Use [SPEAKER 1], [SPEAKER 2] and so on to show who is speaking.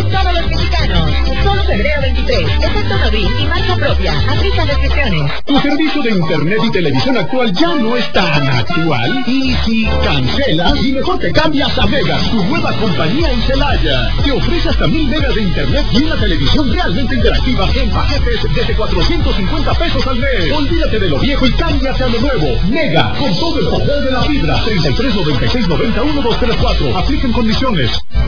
[SPEAKER 1] todos los mexicanos. Solo febrero 23. Efecto Nodrim y marca propia. Aplica restricciones.
[SPEAKER 2] Tu servicio de internet y televisión actual ya no es tan actual. Y si cancelas, y mejor te cambias a Mega, tu nueva compañía en Celaya. Te ofrece hasta 1000 megas de internet y una televisión realmente interactiva en paquetes desde 450 pesos al mes. Olvídate de lo viejo y cámbiate a lo nuevo. Mega, con todo el poder de la fibra. 33 96 91 234. Apliquen condiciones.